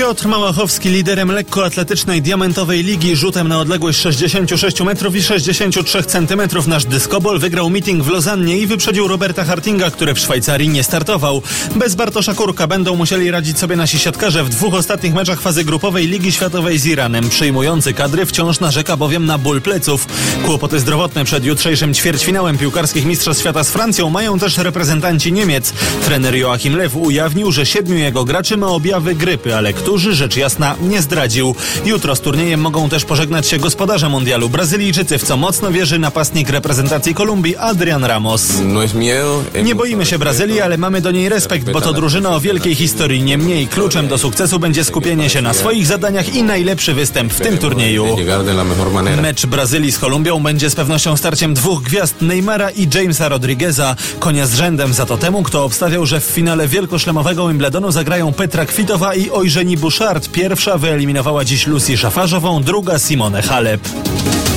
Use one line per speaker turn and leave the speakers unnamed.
Piotr Małachowski liderem lekkoatletycznej diamentowej ligi rzutem na odległość 66 metrów i 63 centymetrów. Nasz dyskobol wygrał meeting w Lozannie i wyprzedził Roberta Hartinga, który w Szwajcarii nie startował. Bez Bartosza Kurka będą musieli radzić sobie nasi siatkarze w 2 ostatnich meczach fazy grupowej Ligi Światowej z Iranem. Przyjmujący kadry wciąż narzeka bowiem na ból pleców. Kłopoty zdrowotne przed jutrzejszym ćwierćfinałem piłkarskich Mistrzostw Świata z Francją mają też reprezentanci Niemiec. Trener Joachim Löw ujawnił, że 7 jego graczy ma objawy grypy, ale którzy, rzecz jasna, nie zdradził. Jutro z turniejem mogą też pożegnać się gospodarze mundialu Brazylijczycy, w co mocno wierzy napastnik reprezentacji Kolumbii Adrian Ramos. Nie boimy się Brazylii, ale mamy do niej respekt, bo to drużyna o wielkiej historii. Niemniej kluczem do sukcesu będzie skupienie się na swoich zadaniach i najlepszy występ w tym turnieju. Mecz Brazylii z Kolumbią będzie z pewnością starciem 2 gwiazd, Neymara i Jamesa Rodrigueza. Konia z rzędem za to temu, kto obstawiał, że w finale wielkoszlemowego Wimbledonu zagrają Petra Kvitova i Eugenie Bouchard. Pierwsza wyeliminowała dziś Lucy Szafarzową, druga Simone Halep.